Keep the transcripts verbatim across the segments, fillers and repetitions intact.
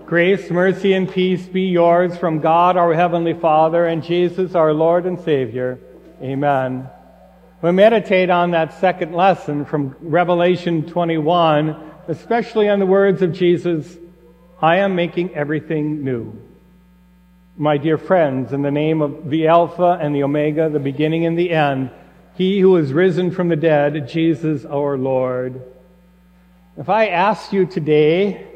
Grace, mercy, and peace be yours from God our Heavenly Father and Jesus our Lord and Savior. Amen. We meditate on that second lesson from Revelation twenty-one, especially on the words of Jesus, I am making everything new. My dear friends, in the name of the Alpha and the Omega, the beginning and the end, He who is risen from the dead, Jesus our Lord. If I asked you today,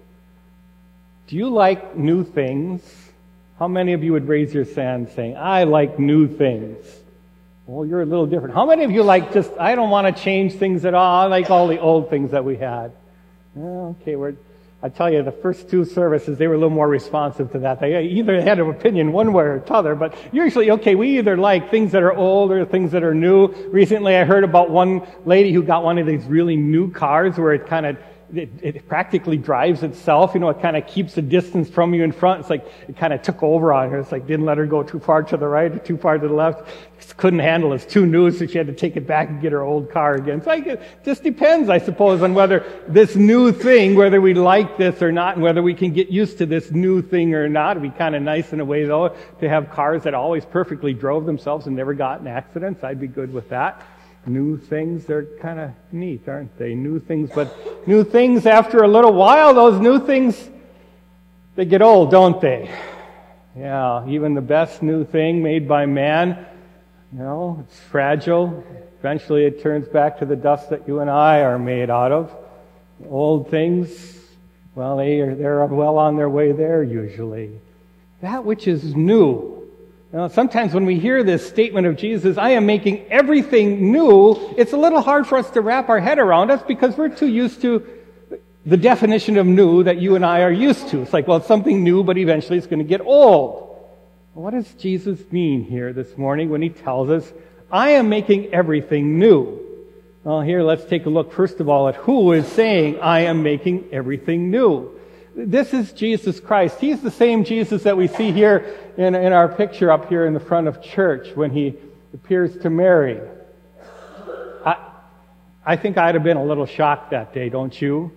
do you like new things? How many of you would raise your hand saying, I like new things? Well, you're a little different. How many of you like just, I don't want to change things at all. I like all the old things that we had. Well, okay, we're, I tell you, the first two services, they were a little more responsive to that. They either had an opinion one way or the other, but usually, okay, we either like things that are old or things that are new. Recently, I heard about one lady who got one of these really new cars where it kind of It, it practically drives itself. You know, it kind of keeps a distance from you in front. It's like it kind of took over on her. It's like didn't let her go too far to the right or too far to the left. Just couldn't handle it. It's too new, so she had to take it back and get her old car again. So like, it just depends, I suppose, on whether this new thing, whether we like this or not, and whether we can get used to this new thing or not. It'd be kind of nice in a way, though, to have cars that always perfectly drove themselves and never got in accidents. I'd be good with that. New things, they're kind of neat, aren't they? New things, but new things, after a little while, those new things, they get old, don't they? Yeah, even the best new thing made by man, you know, it's fragile. Eventually it turns back to the dust that you and I are made out of. Old things, well, they are, they're well on their way there usually. That which is new. You know, sometimes when we hear this statement of Jesus, I am making everything new, it's a little hard for us to wrap our head around us because we're too used to the definition of new that you and I are used to. It's like, well, it's something new, but eventually it's going to get old. What does Jesus mean here this morning when he tells us, I am making everything new? Well, here, let's take a look, first of all, at who is saying, I am making everything new. This is Jesus Christ. He's the same Jesus that we see here in, in our picture up here in the front of church when he appears to Mary. I, I think I'd have been a little shocked that day, don't you?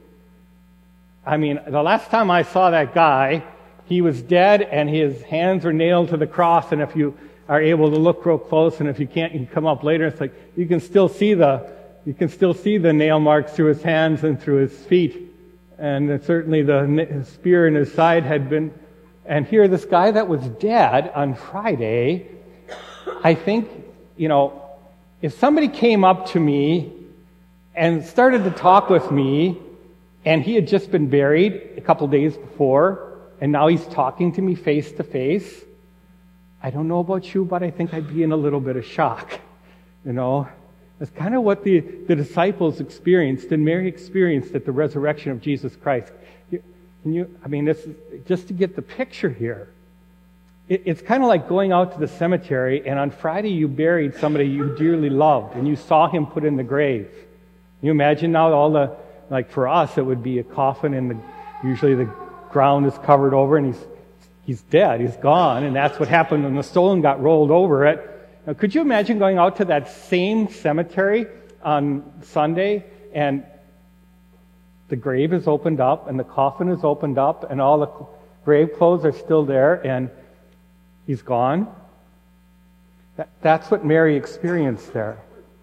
I mean, the last time I saw that guy, he was dead and his hands were nailed to the cross, and if you are able to look real close, and if you can't, you can come up later, it's like you can still see the you can still see the nail marks through his hands and through his feet. And certainly the spear in his side had been... And here, this guy that was dead on Friday, I think, you know, if somebody came up to me and started to talk with me, and he had just been buried a couple days before, and now he's talking to me face to face, I don't know about you, but I think I'd be in a little bit of shock, you know. That's kind of what the, the disciples experienced and Mary experienced at the resurrection of Jesus Christ. Can you, I mean, this is, just to get the picture here, it, it's kind of like going out to the cemetery and on Friday you buried somebody you dearly loved and you saw him put in the grave. Can you imagine now all the, like for us it would be a coffin and the, usually the ground is covered over and he's, he's dead, he's gone, and that's what happened when the stone got rolled over it. Now, could you imagine going out to that same cemetery on Sunday and the grave is opened up and the coffin is opened up and all the grave clothes are still there and he's gone? That, that's what Mary experienced there.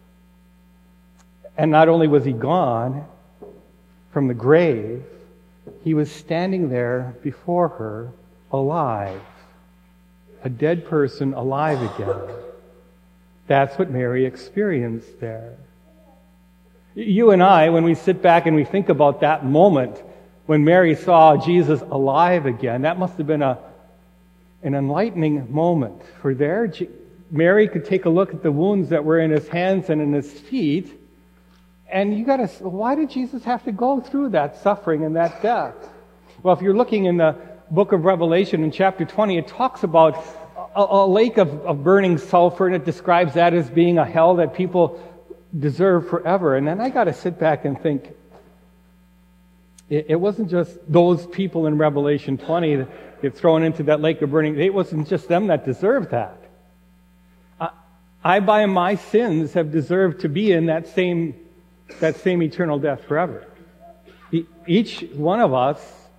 And not only was he gone from the grave, he was standing there before her alive. A dead person alive again. That's what Mary experienced there. You and I, when we sit back and we think about that moment when Mary saw Jesus alive again, that must have been a an enlightening moment. For there, Mary could take a look at the wounds that were in his hands and in his feet, and you got to, why did Jesus have to go through that suffering and that death? Well, if you're looking in the book of Revelation in chapter twenty, it talks about a, a lake of, of burning sulfur, and it describes that as being a hell that people deserve forever. And then I got to sit back and think, it, it wasn't just those people in Revelation twenty that get thrown into that lake of burning. It wasn't just them that deserved that. I, I by my sins, have deserved to be in that same that same eternal death forever. E- each one of us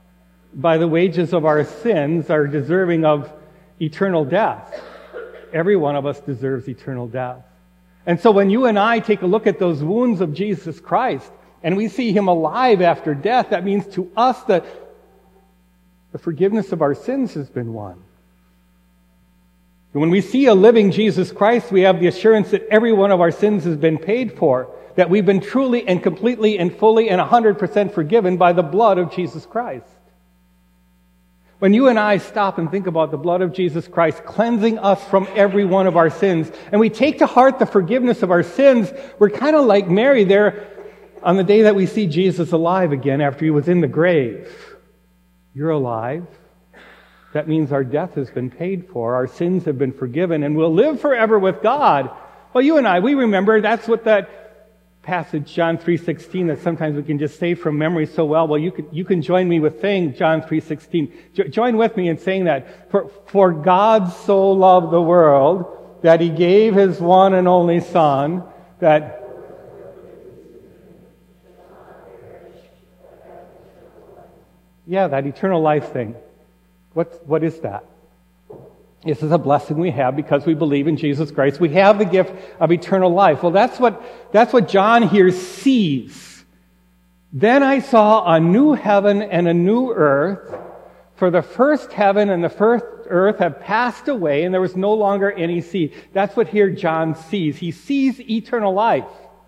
by the wages of our sins are deserving of eternal death. Every one of us deserves eternal death. And so when you and I take a look at those wounds of Jesus Christ and we see him alive after death, that means to us that the forgiveness of our sins has been won. And when we see a living Jesus Christ, we have the assurance that every one of our sins has been paid for, that we've been truly and completely and fully and one hundred percent forgiven by the blood of Jesus Christ. When you and I stop and think about the blood of Jesus Christ cleansing us from every one of our sins, and we take to heart the forgiveness of our sins, we're kind of like Mary there on the day that we see Jesus alive again after he was in the grave. You're alive. That means our death has been paid for, our sins have been forgiven, and we'll live forever with God. Well, you and I, we remember that's what that passage, John three sixteen, that sometimes we can just say from memory so well. Well, you can, you can join me with saying John three sixteen. Jo- join with me in saying that. For, for God so loved the world that he gave his one and only Son, that... Yeah, that eternal life thing. What, what is that? This is a blessing we have because we believe in Jesus Christ. We have the gift of eternal life. Well, that's what, that's what John here sees. Then I saw a new heaven and a new earth, for the first heaven and the first earth have passed away, and there was no longer any sea. That's what here John sees. He sees eternal life.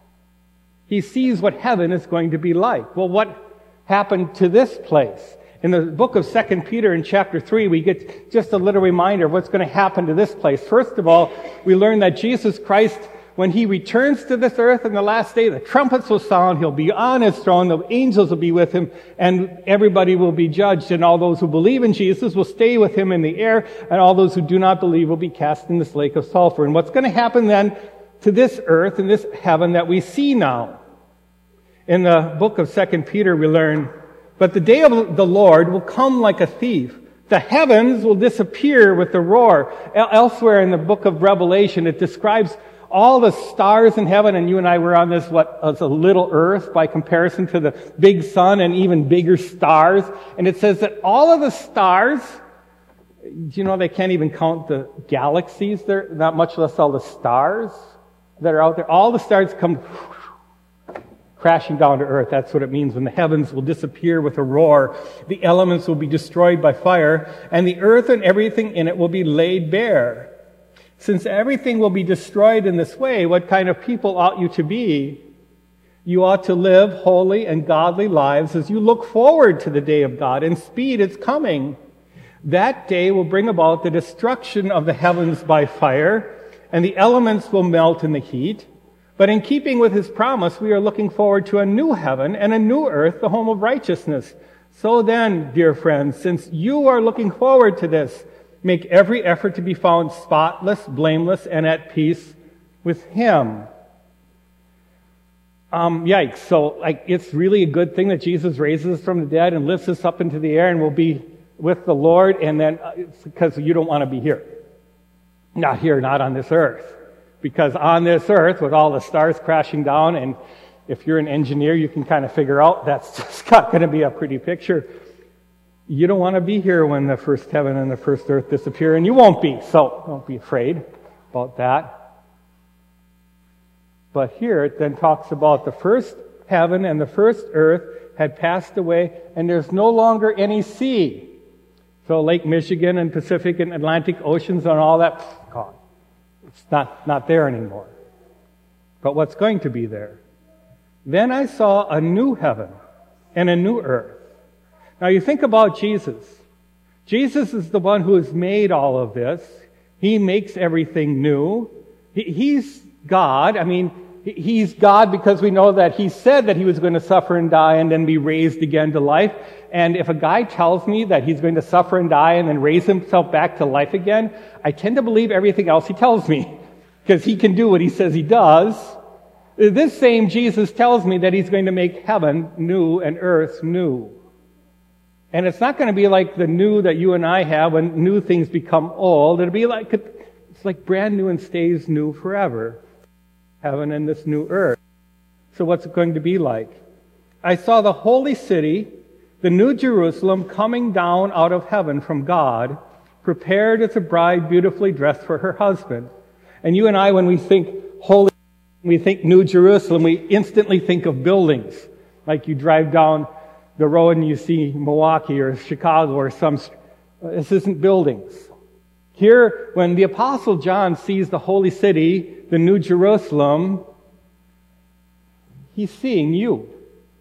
He sees what heaven is going to be like. Well, what happened to this place? In the book of Second Peter in chapter three, we get just a little reminder of what's going to happen to this place. First of all, we learn that Jesus Christ, when he returns to this earth in the last day, the trumpets will sound, he'll be on his throne, the angels will be with him, and everybody will be judged, and all those who believe in Jesus will stay with him in the air, and all those who do not believe will be cast in this lake of sulfur. And what's going to happen then to this earth and this heaven that we see now? In the book of Second Peter, we learn, but the day of the Lord will come like a thief. The heavens will disappear with a roar. Elsewhere in the book of Revelation, it describes all the stars in heaven, and you and I were on this, what, as a little earth by comparison to the big sun and even bigger stars. And it says that all of the stars, do you know they can't even count the galaxies there, not much less all the stars that are out there. All the stars come crashing down to earth. That's what it means when the heavens will disappear with a roar. The elements will be destroyed by fire, and the earth and everything in it will be laid bare. Since everything will be destroyed in this way, what kind of people ought you to be? You ought to live holy and godly lives as you look forward to the day of God and speed its coming. That day will bring about the destruction of the heavens by fire, and the elements will melt in the heat. But in keeping with his promise, we are looking forward to a new heaven and a new earth, the home of righteousness. So then, dear friends, since you are looking forward to this, make every effort to be found spotless, blameless, and at peace with him. Um, yikes. So, like, it's really a good thing that Jesus raises us from the dead and lifts us up into the air and we'll be with the Lord, and then, uh, it's because you don't want to be here. Not here, not on this earth. Because on this earth, with all the stars crashing down, and if you're an engineer, you can kind of figure out that's just not going to be a pretty picture. You don't want to be here when the first heaven and the first earth disappear, and you won't be, so don't be afraid about that. But here it then talks about the first heaven and the first earth had passed away, and there's no longer any sea. So Lake Michigan and Pacific and Atlantic Oceans and all that, gone. It's not, not there anymore. But what's going to be there? Then I saw a new heaven and a new earth. Now you think about Jesus. Jesus is the one who has made all of this. He makes everything new. He, he's God. I mean, he's God because we know that he said that he was going to suffer and die and then be raised again to life. And if a guy tells me that he's going to suffer and die and then raise himself back to life again, I tend to believe everything else he tells me because he can do what he says he does. This same Jesus tells me that he's going to make heaven new and earth new. And it's not going to be like the new that you and I have when new things become old. It'll be like, it's like brand new and stays new forever. Heaven and this new earth. So what's it going to be like? I saw the holy city, The New Jerusalem coming down out of heaven from God, prepared as a bride beautifully dressed for her husband. And you and I, when we think holy, we think New Jerusalem, we instantly think of buildings. Like you drive down the road and you see Milwaukee or Chicago or some... This isn't buildings. Here, when the Apostle John sees the holy city, the New Jerusalem, he's seeing you.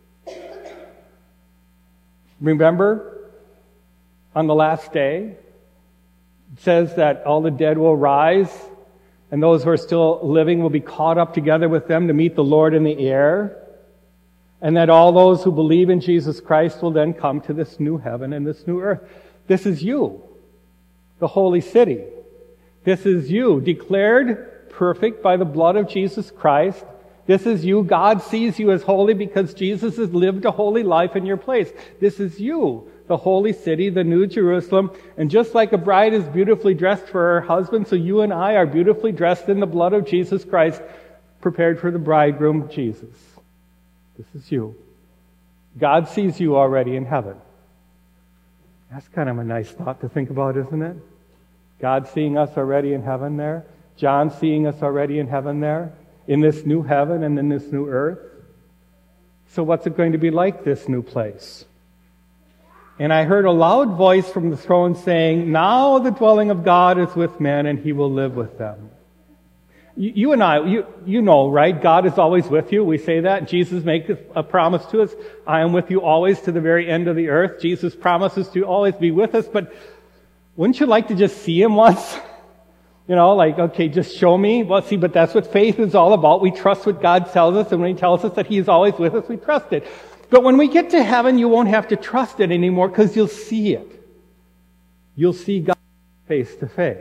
Remember, on the last day, it says that all the dead will rise, and those who are still living will be caught up together with them to meet the Lord in the air, and that all those who believe in Jesus Christ will then come to this new heaven and this new earth. This is you, the holy city. This is you, declared perfect by the blood of Jesus Christ. This is you. God sees you as holy because Jesus has lived a holy life in your place. This is you, the holy city, the New Jerusalem. And just like a bride is beautifully dressed for her husband, so you and I are beautifully dressed in the blood of Jesus Christ, prepared for the bridegroom, Jesus. This is you. God sees you already in heaven. That's kind of a nice thought to think about, isn't it? God seeing us already in heaven there. John seeing us already in heaven there. In this new heaven and in this new earth. So what's it going to be like, this new place? And I heard a loud voice from the throne saying, "Now the dwelling of God is with men, and He will live with them." You, you and I, you, you know, right? God is always with you. We say that. Jesus makes a promise to us. I am with you always to the very end of the earth. Jesus promises to always be with us. But wouldn't you like to just see Him once? You know, like, okay, just show me. Well, see, but that's what faith is all about. We trust what God tells us, and when He tells us that He is always with us, we trust it. But when we get to heaven, you won't have to trust it anymore because you'll see it. You'll see God face to face.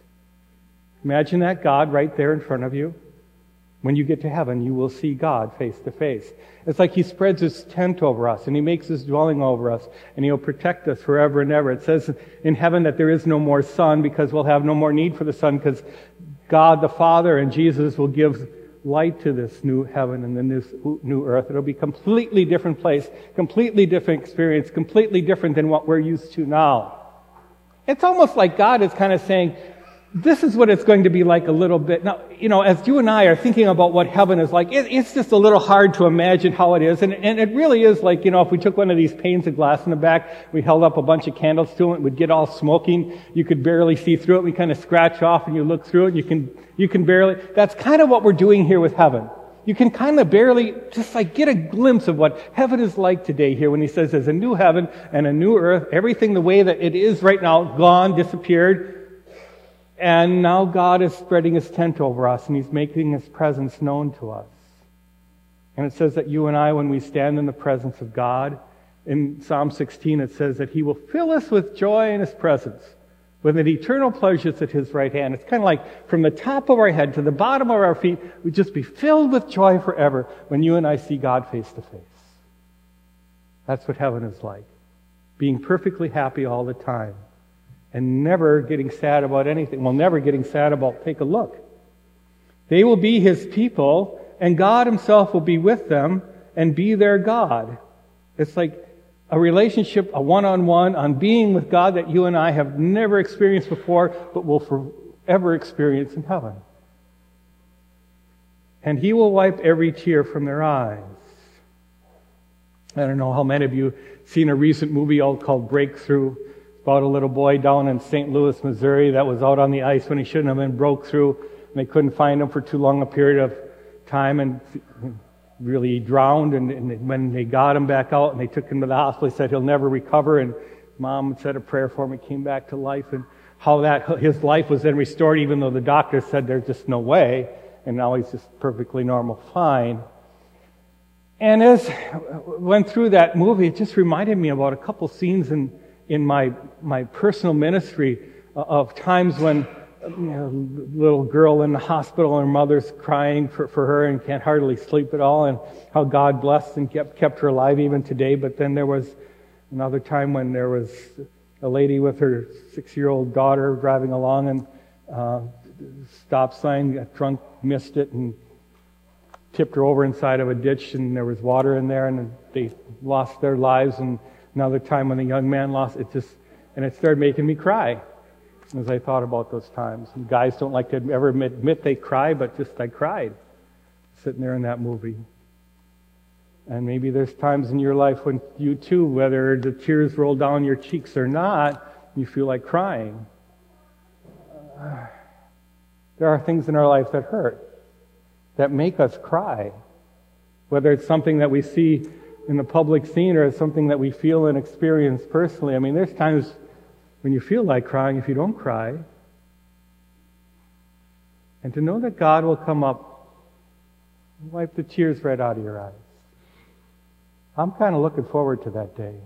Imagine that God right there in front of you. When you get to heaven, you will see God face to face. It's like He spreads His tent over us, and He makes His dwelling over us, and He'll protect us forever and ever. It says in heaven that there is no more sun because we'll have no more need for the sun because God the Father and Jesus will give light to this new heaven and the new, new earth. It'll be a completely different place, completely different experience, completely different than what we're used to now. It's almost like God is kind of saying, this is what it's going to be like a little bit. Now, you know, as you and I are thinking about what heaven is like, it, it's just a little hard to imagine how it is. And, and it really is like, you know, if we took one of these panes of glass in the back, we held up a bunch of candles to it, it would get all smoking. You could barely see through it. We kind of scratch off and you look through it and you can, you can barely, that's kind of what we're doing here with heaven. You can kind of barely just like get a glimpse of what heaven is like today here when He says there's a new heaven and a new earth. Everything the way that it is right now, gone, disappeared. And now God is spreading His tent over us, and He's making His presence known to us. And it says that you and I, when we stand in the presence of God, in Psalm sixteen it says that He will fill us with joy in His presence, with an eternal pleasures at His right hand. It's kind of like from the top of our head to the bottom of our feet, we'd just be filled with joy forever when you and I see God face to face. That's what heaven is like. Being perfectly happy all the time. And never getting sad about anything. Well, never getting sad about, take a look. They will be His people, and God Himself will be with them and be their God. It's like a relationship, a one-on-one, on being with God that you and I have never experienced before, but will forever experience in heaven. And He will wipe every tear from their eyes. I don't know how many of you have seen a recent movie called Breakthrough. About a little boy down in Saint Louis, Missouri that was out on the ice when he shouldn't have been, broke through, and they couldn't find him for too long a period of time, and really drowned. And, and when they got him back out and they took him to the hospital, they said he'll never recover, and Mom said a prayer for him, he came back to life, and how that his life was then restored even though the doctor said there's just no way, and now he's just perfectly normal, fine. And as I went through that movie, it just reminded me about a couple scenes in in my my personal ministry of times when, you know, little girl in the hospital and her mother's crying for, for her and can't hardly sleep at all, and how God blessed and kept kept her alive even today. But then there was another time when there was a lady with her six-year-old daughter driving along, and uh, stop sign, got drunk, missed it, and tipped her over inside of a ditch, and there was water in there, and they lost their lives. And another time when the young man lost it, just and it started making me cry as I thought about those times. And guys don't like to ever admit, admit they cry, but just I cried sitting there in that movie. And maybe there's times in your life when you too, whether the tears roll down your cheeks or not, you feel like crying. Uh, there are things in our life that hurt, that make us cry. Whether it's something that we see in the public scene or it's something that we feel and experience personally. I mean, there's times when you feel like crying if you don't cry. And to know that God will come up and wipe the tears right out of your eyes. I'm kind of looking forward to that day.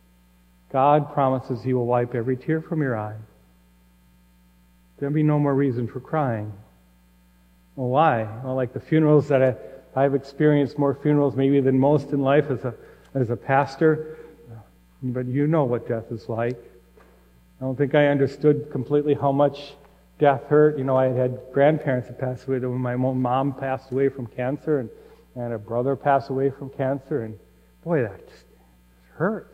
God promises He will wipe every tear from your eye. There'll be no more reason for crying. Well, why? Well, like the funerals that I, I've experienced more funerals maybe than most in life as a as a pastor. But you know what death is like. I don't think I understood completely how much death hurt. You know, I had grandparents that passed away. When my own mom passed away from cancer, and, and a brother passed away from cancer, and boy, that just hurts.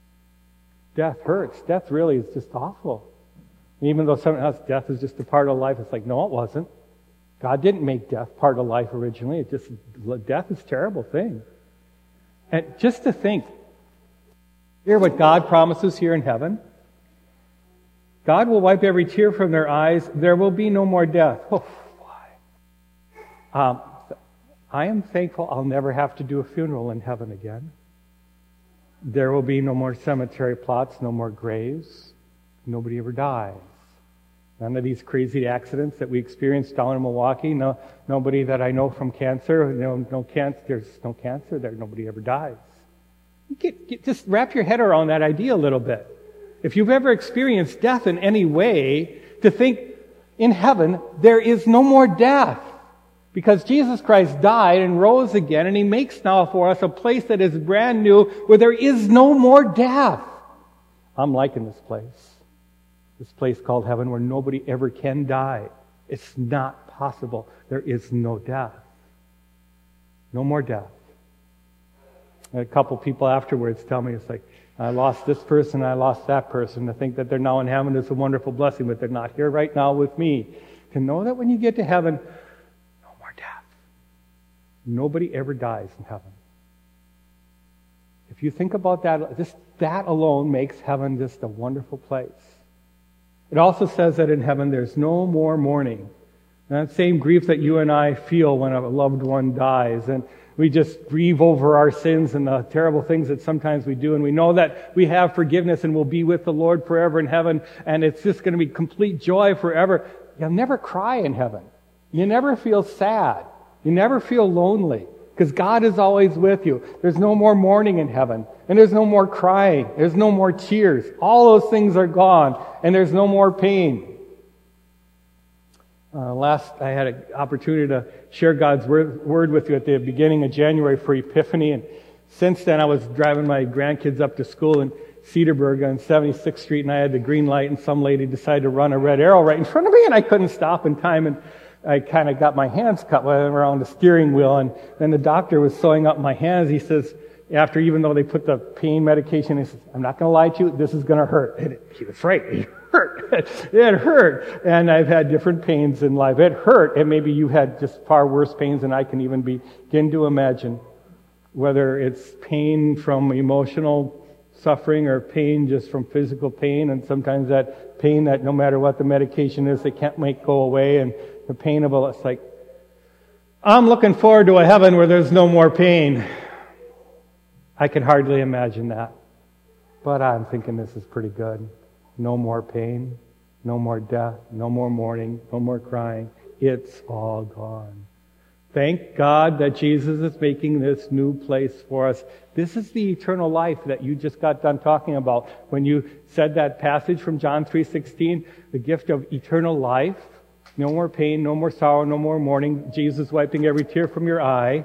Death hurts. Death really is just awful. And even though someone else, death is just a part of life, it's like, no, it wasn't. God didn't make death part of life originally. It just, death is a terrible thing. And just to think, hear what God promises here in heaven. God will wipe every tear from their eyes. There will be no more death. Oh, why? Um, I am thankful I'll never have to do a funeral in heaven again. There will be no more cemetery plots, no more graves. Nobody ever dies. None of these crazy accidents that we experienced down in Milwaukee. No, nobody that I know from cancer. No, no cancer. There's no cancer there. Nobody ever dies. You get, get, just wrap your head around that idea a little bit. If you've ever experienced death in any way, to think in heaven there is no more death. Because Jesus Christ died and rose again, and He makes now for us a place that is brand new where there is no more death. I'm liking this place. This place called heaven where nobody ever can die. It's not possible. There is no death. No more death. And a couple people afterwards tell me, it's like, I lost this person, I lost that person. To think that they're now in heaven is a wonderful blessing, but they're not here right now with me. To know that when you get to heaven, no more death. Nobody ever dies in heaven. If you think about that, just that alone makes heaven just a wonderful place. It also says that in heaven there's no more mourning. That same grief that you and I feel when a loved one dies, and we just grieve over our sins and the terrible things that sometimes we do, and we know that we have forgiveness and we'll be with the Lord forever in heaven, and it's just going to be complete joy forever. You'll never cry in heaven. You never feel sad. You never feel lonely, because God is always with you. There's no more mourning in heaven, and there's no more crying. There's no more tears. All those things are gone, and there's no more pain. Uh, last, I had an opportunity to share God's word, word with you at the beginning of January for Epiphany, and since then I was driving my grandkids up to school in Cedarburg on seventy-sixth Street, and I had the green light, and some lady decided to run a red arrow right in front of me, and I couldn't stop in time, and I kind of got my hands cut around the steering wheel, and then the doctor was sewing up my hands. He says, after, even though they put the pain medication, he says, I'm not going to lie to you, this is going to hurt. And it, he was right, it hurt. It hurt. And I've had different pains in life. It hurt, and maybe you had just far worse pains than I can even begin to imagine. Whether it's pain from emotional suffering or pain just from physical pain, and sometimes that pain that no matter what the medication is, they can't make go away, and the pain of it, it's like, I'm looking forward to a heaven where there's no more pain. I can hardly imagine that. But I'm thinking this is pretty good. No more pain, no more death, no more mourning, no more crying. It's all gone. Thank God that Jesus is making this new place for us. This is the eternal life that you just got done talking about when you said that passage from John three sixteen, the gift of eternal life. No more pain, no more sorrow, no more mourning. Jesus wiping every tear from your eye.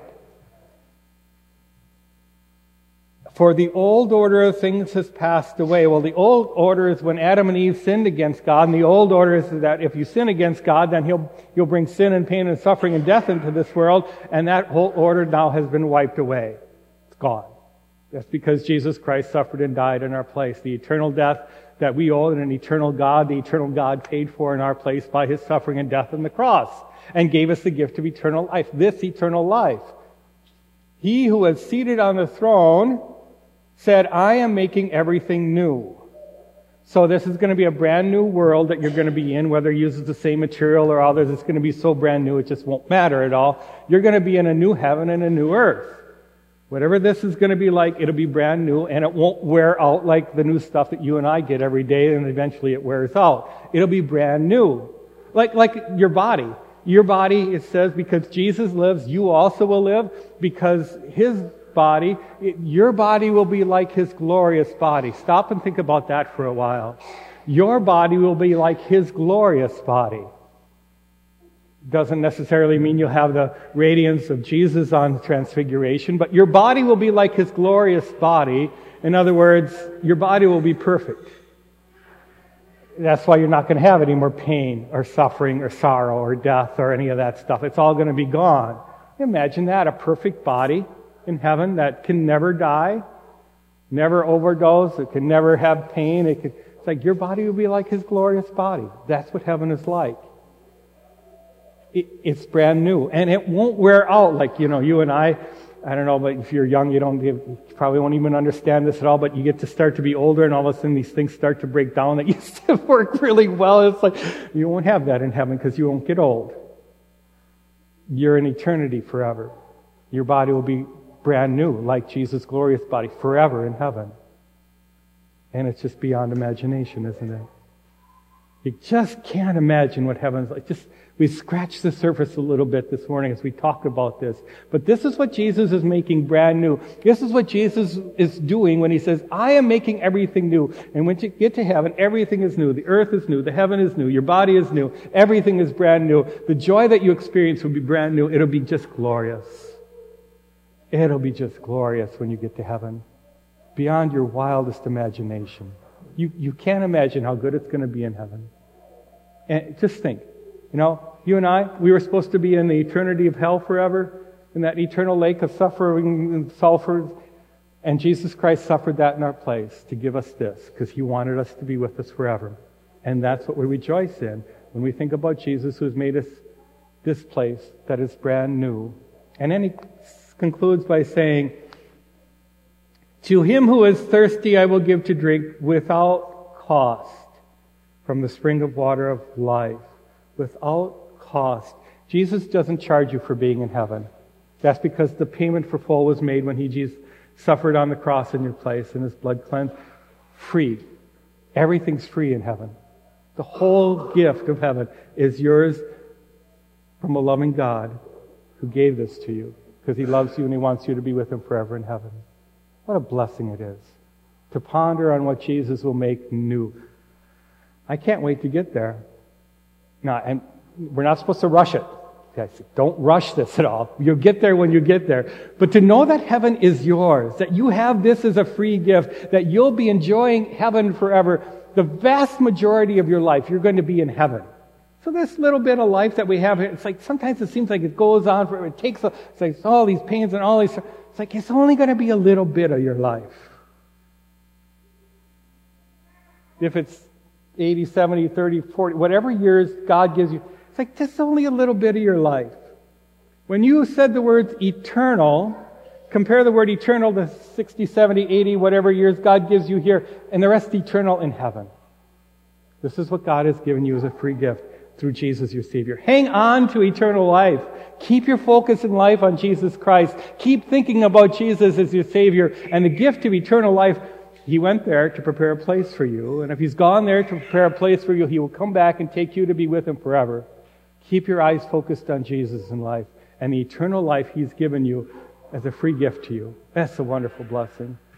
For the old order of things has passed away. Well, the old order is when Adam and Eve sinned against God, and the old order is that if you sin against God, then He'll you'll bring sin and pain and suffering and death into this world, and that whole order now has been wiped away. It's gone. That's because Jesus Christ suffered and died in our place. The eternal death that we owe and an eternal God, the eternal God paid for in our place by his suffering and death on the cross and gave us the gift of eternal life, this eternal life. He who was seated on the throne said, I am making everything new. So this is going to be a brand new world that you're going to be in, whether it uses the same material or others. It's going to be so brand new it just won't matter at all. You're going to be in a new heaven and a new earth. Whatever this is going to be like, it'll be brand new, and it won't wear out like the new stuff that you and I get every day, and eventually it wears out. It'll be brand new. Like, like your body. Your body, it says, because Jesus lives, you also will live, because his body, it, your body will be like his glorious body. Stop and think about that for a while. Your body will be like his glorious body. Doesn't necessarily mean you'll have the radiance of Jesus on Transfiguration, but your body will be like his glorious body. In other words, your body will be perfect. That's why you're not going to have any more pain or suffering or sorrow or death or any of that stuff. It's all going to be gone. Imagine that, a perfect body in heaven that can never die, never overdose, it can never have pain. It could, it's like your body will be like his glorious body. That's what heaven is like. It, it's brand new, and it won't wear out like, you know, you and I, I don't know, but if you're young, you don't, you probably won't even understand this at all, but you get to start to be older, and all of a sudden these things start to break down that used to work really well. It's like, you won't have that in heaven because you won't get old. You're in eternity forever. Your body will be brand new, like Jesus' glorious body, forever in heaven. And it's just beyond imagination, isn't it? You just can't imagine what heaven's like. Just, we scratched the surface a little bit this morning as we talked about this. But this is what Jesus is making brand new. This is what Jesus is doing when he says, I am making everything new. And when you get to heaven, everything is new. The earth is new. The heaven is new. Your body is new. Everything is brand new. The joy that you experience will be brand new. It'll be just glorious. It'll be just glorious when you get to heaven. Beyond your wildest imagination. You, you can't imagine how good it's going to be in heaven. And just think, you know, you and I, we were supposed to be in the eternity of hell forever, in that eternal lake of suffering and sulfur. And Jesus Christ suffered that in our place to give us this, because he wanted us to be with us forever. And that's what we rejoice in when we think about Jesus, who has made us this place that is brand new. And then he concludes by saying, to him who is thirsty I will give to drink without cost from the spring of water of life. Without cost. Jesus doesn't charge you for being in heaven. That's because the payment for full was made when he Jesus suffered on the cross in your place and his blood cleansed. Free. Everything's free in heaven. The whole gift of heaven is yours from a loving God who gave this to you because he loves you and he wants you to be with him forever in heaven. What a blessing it is to ponder on what Jesus will make new. I can't wait to get there. No, and we're not supposed to rush it. Don't rush this at all. You'll get there when you get there. But to know that heaven is yours, that you have this as a free gift, that you'll be enjoying heaven forever, the vast majority of your life, you're going to be in heaven. So this little bit of life that we have here, it's like sometimes it seems like it goes on forever. It takes, a, it's like all these pains and all these, it's like it's only going to be a little bit of your life. If it's eighty, seventy, thirty, forty, whatever years God gives you, it's like just only a little bit of your life. When you said the words eternal, compare the word eternal to sixty, seventy, eighty, whatever years God gives you here, and the rest eternal in heaven. This is what God has given you as a free gift through Jesus your Savior. Hang on to eternal life. Keep your focus in life on Jesus Christ. Keep thinking about Jesus as your Savior and the gift of eternal life. He went there to prepare a place for you, and if he's gone there to prepare a place for you, he will come back and take you to be with him forever. Keep your eyes focused on Jesus in life and the eternal life he's given you as a free gift to you. That's a wonderful blessing.